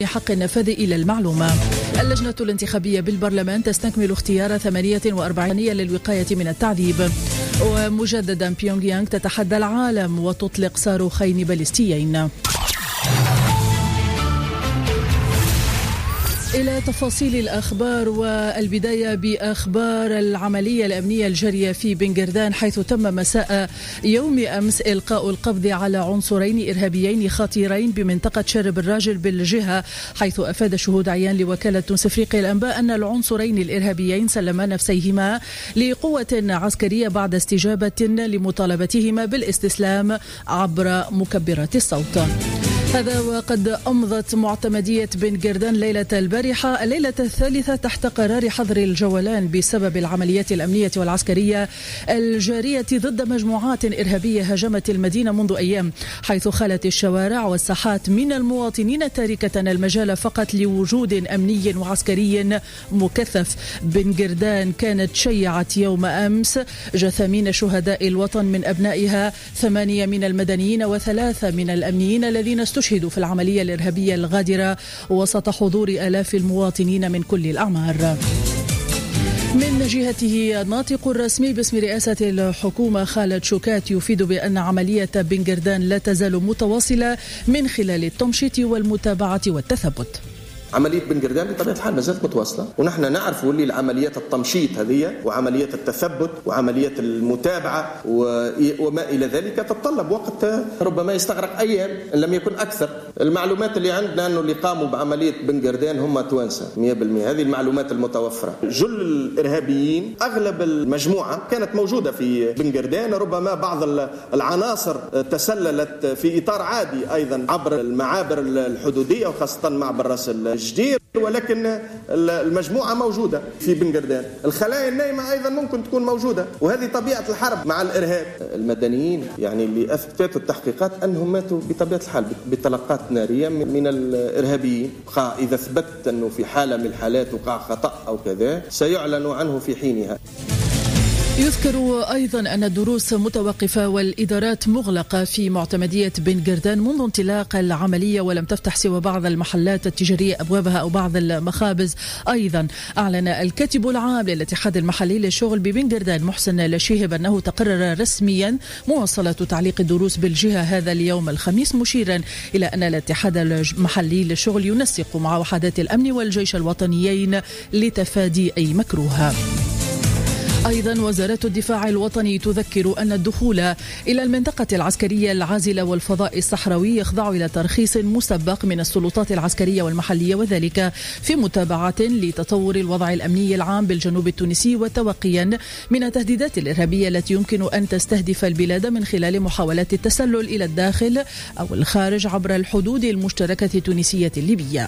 حق النفاذ إلى المعلومة. اللجنة الانتخابية بالبرلمان تستكمل اختيار 48 للوقاية من التعذيب. ومجددا بيونغ يانغ تتحدى العالم وتطلق صاروخين باليستيين. إلى تفاصيل الأخبار، والبداية بأخبار العملية الأمنية الجارية في بنغردان، حيث تم مساء يوم أمس إلقاء القبض على عنصرين إرهابيين خطيرين بمنطقة شرب الراجل بالجهة، حيث أفاد شهود عيان لوكالة تونس أفريقيا الأنباء أن العنصرين الإرهابيين سلما نفسيهما لقوة عسكرية بعد استجابة لمطالبتهما بالاستسلام عبر مكبرات الصوت. هذا وقد أمضت معتمدية بنغردان الليلة الثالثة تحت قرار حظر الجولان بسبب العمليات الأمنية والعسكرية الجارية ضد مجموعات إرهابية هاجمت المدينة منذ أيام، حيث خلت الشوارع والساحات من المواطنين تاركة المجال فقط لوجود أمني وعسكري مكثف. بنغردان كانت شيعت يوم أمس جثامين شهداء الوطن من أبنائها 8 من المدنيين و3 من الأمنيين الذين استشهدوا في العملية الإرهابية الغادرة وسط حضور آلاف المواطنين من كل الأعمار. من جهته الناطق الرسمي باسم رئاسة الحكومة خالد شوكات يفيد بأن عملية بنغردان لا تزال متواصلة من خلال التمشيط والمتابعة والتثبت. عملية بنغردان بطبيعة الحال ما زالت متواصلة، ونحن نعرف اللي العمليات التمشيط هذه وعمليات التثبت وعمليات المتابعة وما إلى ذلك تتطلب وقت ربما يستغرق أيام إن لم يكن أكثر. المعلومات اللي عندنا أنه اللي قاموا بعملية بنغردان هم توانسة 100%، هذه المعلومات المتوفرة. جل الإرهابيين أغلب المجموعة كانت موجودة في بنغردان، ربما بعض العناصر تسللت في إطار عادي أيضا عبر المعابر الحدودية وخاصة معبر راس الجدير، ولكن المجموعة موجودة في بنغردان. الخلايا النايمة أيضا ممكن تكون موجودة، وهذه طبيعة الحرب مع الإرهاب. المدنيين يعني اللي أثبتت التحقيقات أنهم ماتوا بطبيعة الحال بطلقات نارية من الإرهابيين. إذا ثبت أنه في حالة من الحالات وقع خطأ أو كذا سيعلن عنه في حينها. يذكر أيضا أن الدروس متوقفة والإدارات مغلقة في معتمدية بنغردان منذ انطلاق العملية، ولم تفتح سوى بعض المحلات التجارية أبوابها أو بعض المخابز. أيضا أعلن الكاتب العام للاتحاد المحلي للشغل ببنغردان محسن لشيهب أنه تقرر رسميا مواصلة تعليق الدروس بالجهة هذا اليوم الخميس، مشيرا إلى أن الاتحاد المحلي للشغل ينسق مع وحدات الأمن والجيش الوطنيين لتفادي أي مكروه. أيضا وزارة الدفاع الوطني تذكر أن الدخول إلى المنطقة العسكرية العازلة والفضاء الصحراوي يخضع إلى ترخيص مسبق من السلطات العسكرية والمحلية، وذلك في متابعة لتطور الوضع الأمني العام بالجنوب التونسي وتوقيا من التهديدات الإرهابية التي يمكن أن تستهدف البلاد من خلال محاولات التسلل إلى الداخل أو الخارج عبر الحدود المشتركة التونسية الليبية.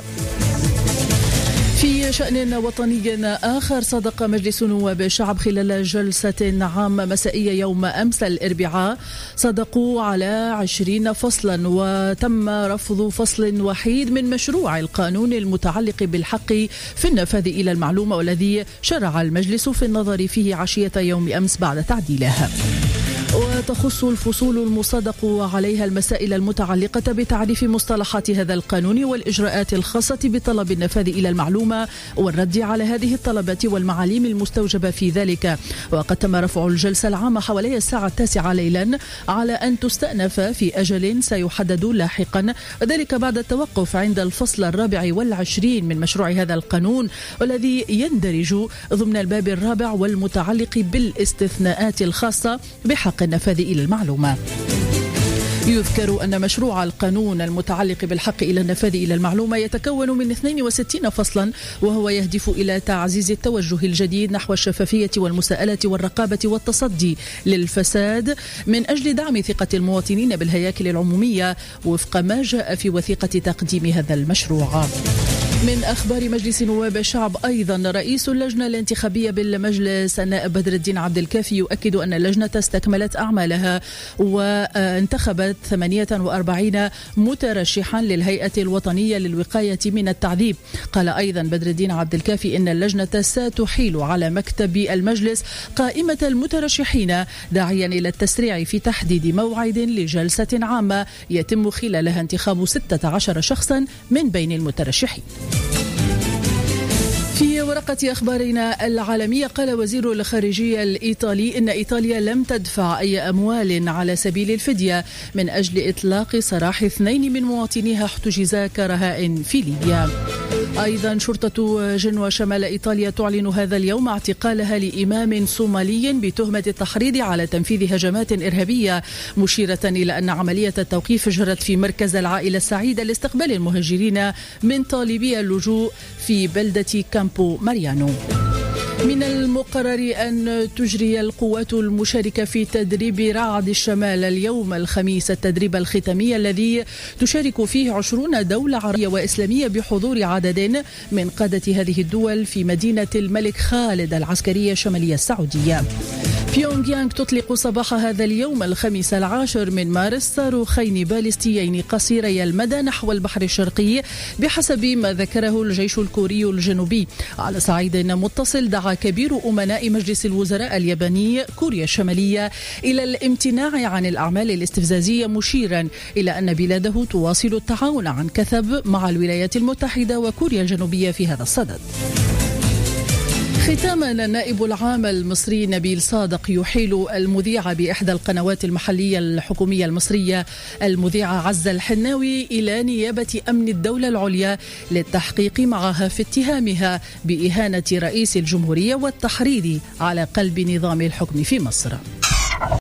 في شأن وطني آخر، صادق مجلس نواب الشعب خلال جلسة عامة مسائية يوم أمس الأربعاء صادقوا على 20 فصلا، وتم رفض فصل وحيد من مشروع القانون المتعلق بالحق في النفاذ إلى المعلومة، والذي شرع المجلس في النظر فيه عشية يوم أمس بعد تعديله. وتخص الفصول المصادق عليها المسائل المتعلقة بتعريف مصطلحات هذا القانون والإجراءات الخاصة بطلب النفاذ إلى المعلومة والرد على هذه الطلبات والمعاليم المستوجبة في ذلك. وقد تم رفع الجلسة العامة حوالي الساعة 9 ليلا على أن تستأنف في أجل سيحدد لاحقا، وذلك بعد التوقف عند الفصل 24 من مشروع هذا القانون، والذي يندرج ضمن الباب الرابع والمتعلق بالاستثناءات الخاصة بحق النفاذ إلى المعلومة. يذكر أن مشروع القانون المتعلق بالحق إلى النفاذ إلى المعلومة يتكون من 62 فصلا، وهو يهدف إلى تعزيز التوجه الجديد نحو الشفافية والمساءلة والرقابة والتصدي للفساد من أجل دعم ثقة المواطنين بالهياكل العمومية وفق ما جاء في وثيقة تقديم هذا المشروع. من أخبار مجلس نواب الشعب أيضا، رئيس اللجنة الانتخابية بالمجلس النائب بدر الدين عبد الكافي يؤكد أن اللجنة استكملت أعمالها وانتخبت 48 مترشحا للهيئة الوطنية للوقاية من التعذيب. قال أيضا بدر الدين عبد الكافي إن اللجنة ستحيل على مكتب المجلس قائمة المترشحين، داعيا إلى التسريع في تحديد موعد لجلسة عامة يتم خلالها انتخاب 16 شخصا من بين المترشحين. في ورقة أخبارنا العالمية، قال وزير الخارجية الإيطالي إن إيطاليا لم تدفع أي أموال على سبيل الفدية من أجل إطلاق سراح 2 من مواطنيها احتجزا كرهائن في ليبيا. أيضا شرطة جنوة شمال إيطاليا تعلن هذا اليوم اعتقالها لإمام صومالي بتهمة التحريض على تنفيذ هجمات إرهابية، مشيرة إلى أن عملية التوقيف جرت في مركز العائلة السعيدة لاستقبال المهاجرين من طالبي اللجوء في بلدة كامبو ماريانو. من المقرر أن تجري القوات المشاركة في تدريب رعد الشمال اليوم الخميس التدريب الختامي الذي تشارك فيه 20 دولة عربية وإسلامية بحضور عدد من قادة هذه الدول في مدينة الملك خالد العسكرية الشمالية السعودية. بيونغ يانغ تطلق صباح هذا اليوم الخميس 10 من مارس صاروخين باليستيين قصيري المدى نحو البحر الشرقي بحسب ما ذكره الجيش الكوري الجنوبي. على صعيد متصل، دعا كبير أمناء مجلس الوزراء الياباني كوريا الشمالية إلى الامتناع عن الأعمال الاستفزازية، مشيرا إلى أن بلاده تواصل التعاون عن كثب مع الولايات المتحدة وكوريا الجنوبية في هذا الصدد. ختاما، النائب العام المصري نبيل صادق يحيل المذيعة بإحدى القنوات المحلية الحكومية المصرية المذيعة عزة الحناوي إلى نيابة أمن الدولة العليا للتحقيق معها في اتهامها بإهانة رئيس الجمهورية والتحريض على قلب نظام الحكم في مصر.